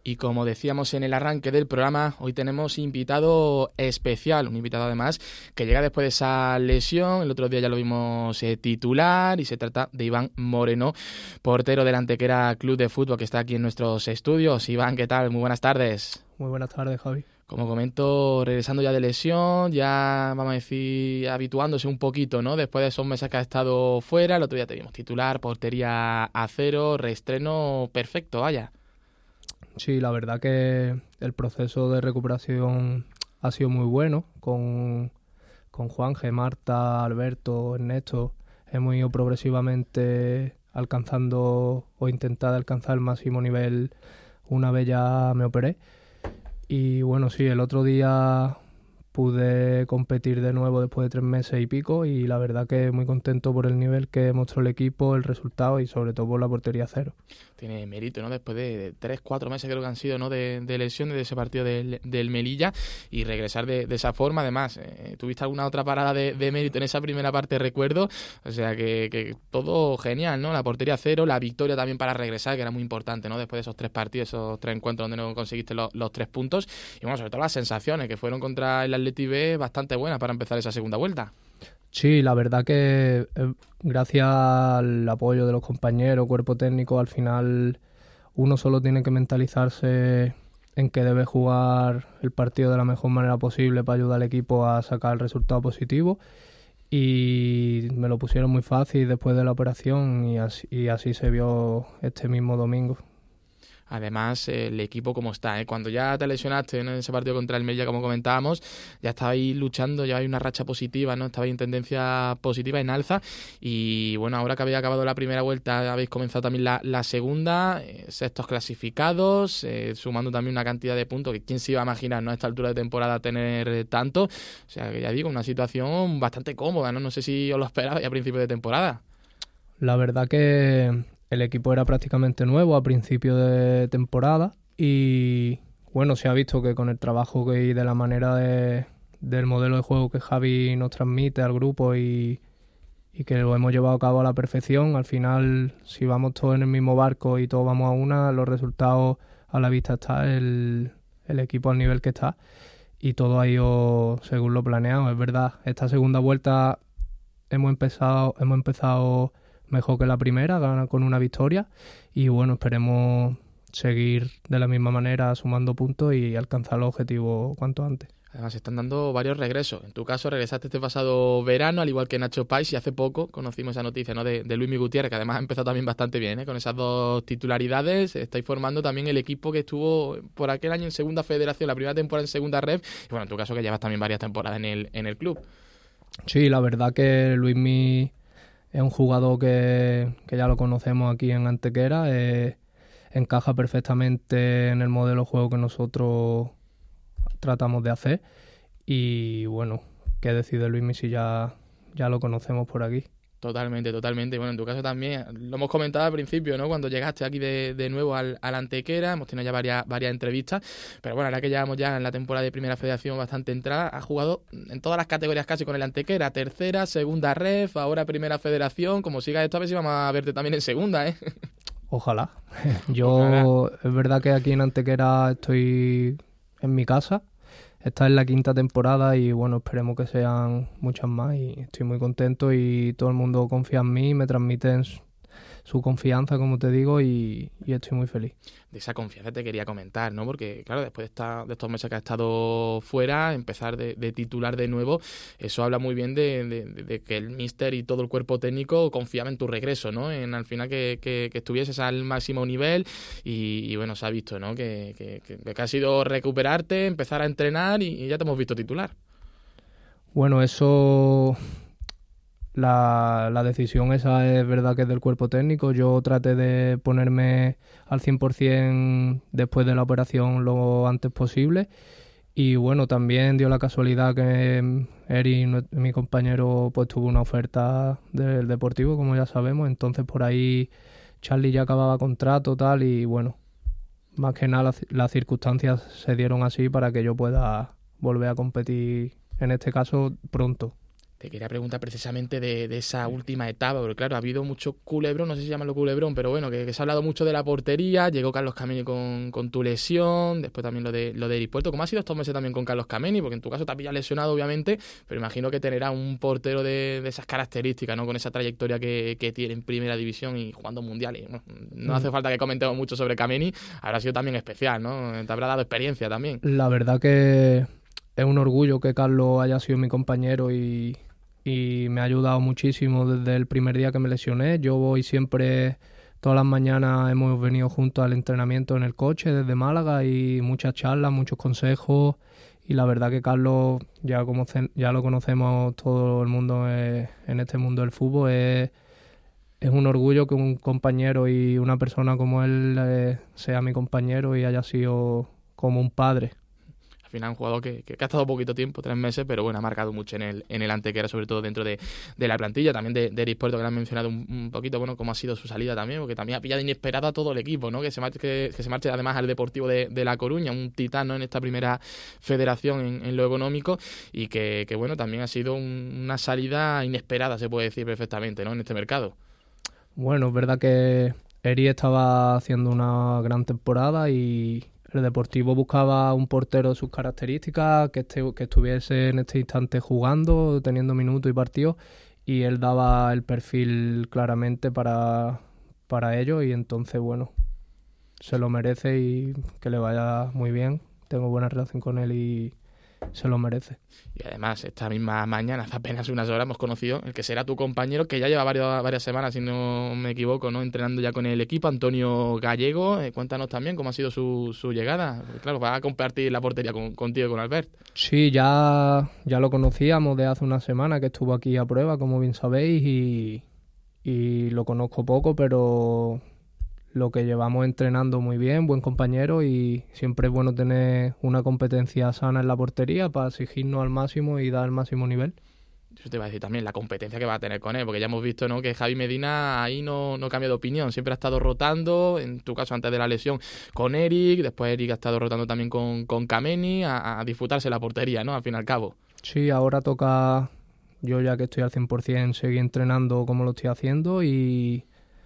Y como decíamos en el arranque del programa, hoy tenemos invitado especial, un invitado además que llega después de esa lesión. El otro día ya lo vimos titular y se trata de Iván Moreno, portero del Antequera Club de Fútbol, que está aquí en nuestros estudios. Iván, ¿qué tal? Muy buenas tardes. Muy buenas tardes, Javi. Como comento, regresando ya de lesión, ya vamos a decir habituándose un poquito, ¿no? Después de esos meses que ha estado fuera, el otro día teníamos titular, portería a cero, reestreno perfecto, vaya. Sí, la verdad que el proceso de recuperación ha sido muy bueno. Con Juanje, Marta, Alberto, Ernesto, hemos ido progresivamente alcanzando o intentado alcanzar el máximo nivel una vez ya me operé. Y bueno, sí, el otro día pude competir de nuevo después de 3 meses y pico y la verdad que muy contento por el nivel que mostró el equipo, el resultado y sobre todo por la portería a cero. Tiene mérito, ¿no? Después de 3-4 meses creo que han sido, ¿no? de lesión de ese partido del Melilla y regresar de esa forma. Además, tuviste alguna otra parada de mérito en esa primera parte, recuerdo. O sea que todo genial, ¿no? La portería a cero, la victoria también para regresar, que era muy importante, ¿no? Después de esos 3 partidos, esos 3 encuentros donde no conseguiste los 3 puntos. Y bueno, sobre todo las sensaciones que fueron contra el Atleti B bastante buenas para empezar esa segunda vuelta. Sí, la verdad que gracias al apoyo de los compañeros, cuerpo técnico, al final uno solo tiene que mentalizarse en que debe jugar el partido de la mejor manera posible para ayudar al equipo a sacar el resultado positivo y me lo pusieron muy fácil después de la operación y así se vio este mismo domingo. Además, el equipo como está, cuando ya te lesionaste en ese partido contra el Melilla, como comentábamos, ya estabais luchando, ya hay una racha positiva, ¿no? Estabais en tendencia positiva, en alza, y bueno, ahora que habéis acabado la primera vuelta, habéis comenzado también la segunda, sextos clasificados, sumando también una cantidad de puntos que quién se iba a imaginar, ¿no? A esta altura de temporada tener tanto, o sea que ya digo, una situación bastante cómoda, ¿no? No sé si os lo esperabais a principio de temporada. La verdad que el equipo era prácticamente nuevo a principio de temporada y bueno, se ha visto que con el trabajo y de la manera del modelo de juego que Javi nos transmite al grupo y que lo hemos llevado a cabo a la perfección, al final si vamos todos en el mismo barco y todos vamos a una, los resultados a la vista está, el equipo al nivel que está y todo ha ido según lo planeado. Es verdad, esta segunda vuelta hemos empezado mejor que la primera, ganar con una victoria y bueno, esperemos seguir de la misma manera sumando puntos y alcanzar los objetivos cuanto antes. Además, se están dando varios regresos. En tu caso, regresaste este pasado verano, al igual que Nacho Pais, y hace poco conocimos esa noticia, ¿no? de Luismi Gutiérrez, que además ha empezado también bastante bien, con esas 2 titularidades. Estáis formando también el equipo que estuvo por aquel año en Segunda Federación, la primera temporada en Segunda Ref, y bueno, en tu caso que llevas también varias temporadas en el club. Sí, la verdad que Luismi es un jugador que ya lo conocemos aquí en Antequera, encaja perfectamente en el modelo de juego que nosotros tratamos de hacer y bueno, qué decide Luismi si ya lo conocemos por aquí. Totalmente. Bueno, en tu caso también, lo hemos comentado al principio, ¿no? Cuando llegaste aquí de nuevo al Antequera, hemos tenido ya varias entrevistas, pero bueno, ahora que llevamos ya en la temporada de Primera Federación bastante entrada, has jugado en todas las categorías casi con el Antequera, tercera, segunda ref, ahora Primera Federación. Como sigas esto, a ver si vamos a verte también en segunda, ¿eh? Ojalá. Ojalá. Es verdad que aquí en Antequera estoy en mi casa. Esta es la 5ª temporada y bueno, esperemos que sean muchas más y estoy muy contento y todo el mundo confía en mí, me transmiten su confianza, como te digo, y estoy muy feliz. De esa confianza te quería comentar, ¿no? Porque claro, después de estos meses que ha estado fuera, empezar de titular de nuevo, eso habla muy bien de que el míster y todo el cuerpo técnico confiaba en tu regreso, ¿no? En al final que estuvieses al máximo nivel y bueno, se ha visto, ¿no? Que ha sido recuperarte, empezar a entrenar y ya te hemos visto titular. Bueno, eso... La decisión esa es verdad que es del cuerpo técnico. Yo traté de ponerme al 100% después de la operación lo antes posible y bueno, también dio la casualidad que Eri, mi compañero, pues tuvo una oferta del Deportivo, como ya sabemos, entonces por ahí Charlie ya acababa contrato tal y bueno, más que nada las circunstancias se dieron así para que yo pueda volver a competir, en este caso pronto. Te quería preguntar precisamente de esa última etapa, porque claro, ha habido mucho culebrón, no sé si llamarlo culebrón, pero bueno, que se ha hablado mucho de la portería, llegó Carlos Kameni con tu lesión, después también lo de Eric Puerto. ¿Cómo ha sido estos meses también con Carlos Kameni? Porque en tu caso te has pillado lesionado, obviamente, pero imagino que tener a un portero de esas características, ¿no? Con esa trayectoria que tiene en primera división y jugando mundiales. Bueno, no hace falta que comentemos mucho sobre Kameni, habrá sido también especial, ¿no? Te habrá dado experiencia también. La verdad que es un orgullo que Carlos haya sido mi compañero y me ha ayudado muchísimo desde el primer día que me lesioné. Yo voy siempre, todas las mañanas hemos venido juntos al entrenamiento en el coche desde Málaga y muchas charlas, muchos consejos, y la verdad que Carlos, ya lo conocemos todo el mundo en este mundo del fútbol, es un orgullo que un compañero y una persona como él sea mi compañero y haya sido como un padre. Al final, un jugador que ha estado poquito tiempo, 3 meses, pero bueno, ha marcado mucho en el Antequera, sobre todo dentro de la plantilla. También de Eric Puerto, que le han mencionado un poquito, bueno, cómo ha sido su salida también, porque también ha pillado inesperado a todo el equipo, ¿no? Que se marche además al Deportivo de La Coruña, un titán, ¿no? En esta primera federación en lo económico, y que bueno, también ha sido una salida inesperada, se puede decir perfectamente, ¿no? En este mercado. Bueno, es verdad que Eric estaba haciendo una gran temporada y el Deportivo buscaba un portero de sus características, que estuviese en este instante jugando, teniendo minutos y partidos, y él daba el perfil claramente para ello, y entonces, bueno, se lo merece y que le vaya muy bien. Tengo buena relación con él y se lo merece. Y además, esta misma mañana, hace apenas unas horas, hemos conocido el que será tu compañero, que ya lleva varias semanas, si no me equivoco, ¿no? Entrenando ya con el equipo, Antonio Gallego. Cuéntanos también cómo ha sido su llegada. Porque, claro, va a compartir la portería contigo, con Albert. Sí, ya lo conocíamos de hace una semana, que estuvo aquí a prueba, como bien sabéis, y lo conozco poco, pero lo que llevamos entrenando muy bien, buen compañero, y siempre es bueno tener una competencia sana en la portería para exigirnos al máximo y dar el máximo nivel. Eso te iba a decir también, la competencia que va a tener con él, porque ya hemos visto, ¿no?, que Javi Medina ahí no cambia de opinión, siempre ha estado rotando, en tu caso antes de la lesión, con Eric, después Eric ha estado rotando también con Kameni, a disputarse la portería, ¿no?, al fin y al cabo. Sí, ahora toca, yo ya que estoy al 100%, seguir entrenando como lo estoy haciendo y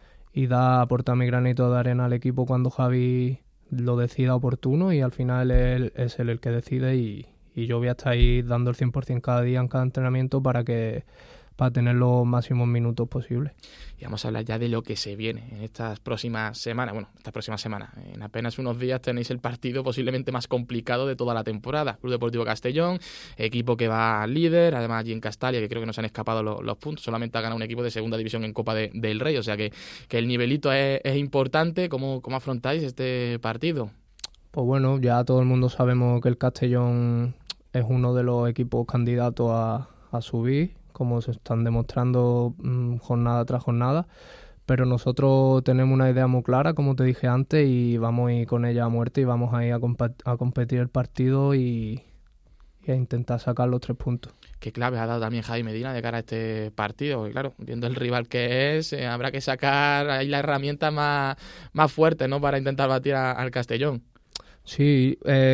aportar mi granito de arena al equipo cuando Javi lo decida oportuno, y al final él es él el que decide, y yo voy a estar ahí dando el 100% cada día en cada entrenamiento para tener los máximos minutos posibles. Y vamos a hablar ya de lo que se viene en estas próximas semanas. Bueno, en apenas unos días tenéis el partido posiblemente más complicado de toda la temporada. Club Deportivo Castellón, equipo que va líder, además allí en Castalia, que creo que nos han escapado los puntos, solamente ha ganado un equipo de segunda división en Copa del Rey, o sea que el nivelito es importante. ¿Cómo afrontáis este partido? Pues bueno, ya todo el mundo sabemos que el Castellón es uno de los equipos candidatos a subir, como se están demostrando jornada tras jornada, pero nosotros tenemos una idea muy clara, como te dije antes, y vamos a ir con ella a muerte, y vamos a ir a competir el partido y a intentar sacar los 3 puntos. ¿Qué clave ha dado también Javi Medina de cara a este partido? Porque claro, viendo el rival que es, habrá que sacar ahí la herramienta más fuerte, ¿no?, para intentar batir al Castellón. Sí,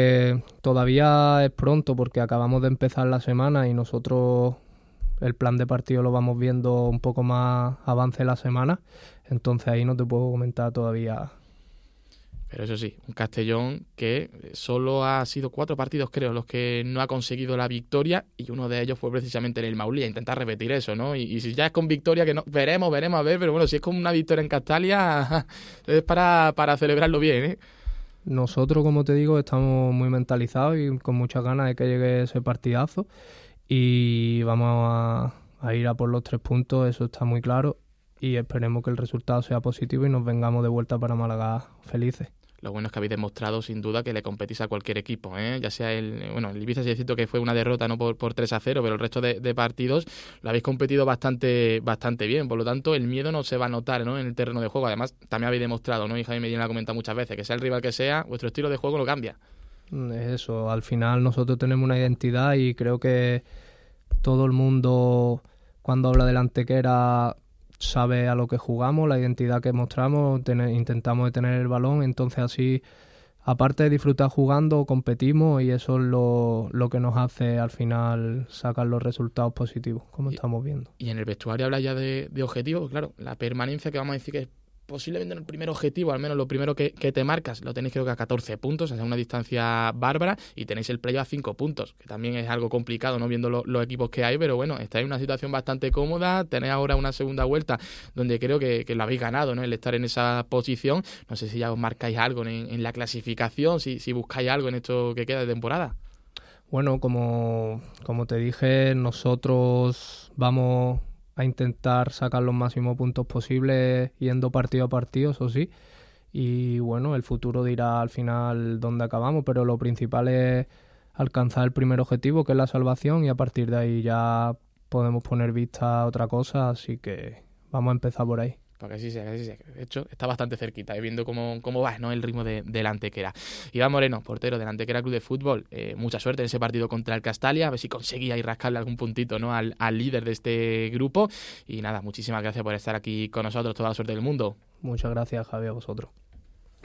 todavía es pronto porque acabamos de empezar la semana y nosotros el plan de partido lo vamos viendo un poco más avance la semana, entonces ahí no te puedo comentar todavía. Pero eso sí, un Castellón que solo ha sido 4 partidos, creo, los que no ha conseguido la victoria, y uno de ellos fue precisamente en el Maulí, intentar repetir eso, ¿no? Y si ya es con victoria, que no, veremos a ver, pero bueno, si es con una victoria en Castalia, es para celebrarlo bien, ¿eh? Nosotros, como te digo, estamos muy mentalizados y con muchas ganas de que llegue ese partidazo, y vamos a ir a por los 3 puntos, eso está muy claro, y esperemos que el resultado sea positivo y nos vengamos de vuelta para Málaga felices. Lo bueno es que habéis demostrado sin duda que le competís a cualquier equipo, ¿eh? Ya sea el Ibiza, sí es cierto que fue una derrota, no por 3-0, pero el resto de partidos lo habéis competido bastante bien, por lo tanto el miedo no se va a notar, ¿no?, en el terreno de juego. Además también habéis demostrado, ¿no?, y Javi Medina lo ha comentado muchas veces, que sea el rival que sea, vuestro estilo de juego no cambia. Es eso, al final nosotros tenemos una identidad y creo que todo el mundo cuando habla del Antequera sabe a lo que jugamos, la identidad que mostramos, intentamos detener el balón, entonces así aparte de disfrutar jugando, competimos y eso es lo que nos hace al final sacar los resultados positivos, como estamos viendo. Y en el vestuario habla ya de objetivos, claro, la permanencia, que vamos a decir que es posiblemente el primer objetivo, al menos lo primero que te marcas, lo tenéis creo que a 14 puntos, o sea, una distancia bárbara, y tenéis el playoff a 5 puntos, que también es algo complicado, no viendo los equipos que hay, pero bueno, estáis en una situación bastante cómoda, tenéis ahora una segunda vuelta donde creo que lo habéis ganado, ¿no? El estar en esa posición, no sé si ya os marcáis algo en la clasificación, si buscáis algo en esto que queda de temporada. Bueno, como te dije, nosotros vamos a intentar sacar los máximos puntos posibles yendo partido a partido, eso sí. Y bueno, el futuro dirá al final dónde acabamos, pero lo principal es alcanzar el primer objetivo, que es la salvación, y a partir de ahí ya podemos poner vista a otra cosa, así que vamos a empezar por ahí. Para que sí sea, que sí sea. De hecho, está bastante cerquita, viendo cómo va, ¿no? El ritmo del Antequera. Iván Moreno, portero del Antequera Club de Fútbol. Mucha suerte en ese partido contra el Castalia. A ver si conseguía ir rascarle algún puntito, ¿no? Al líder de este grupo. Y nada, muchísimas gracias por estar aquí con nosotros. Toda la suerte del mundo. Muchas gracias, Javi, a vosotros.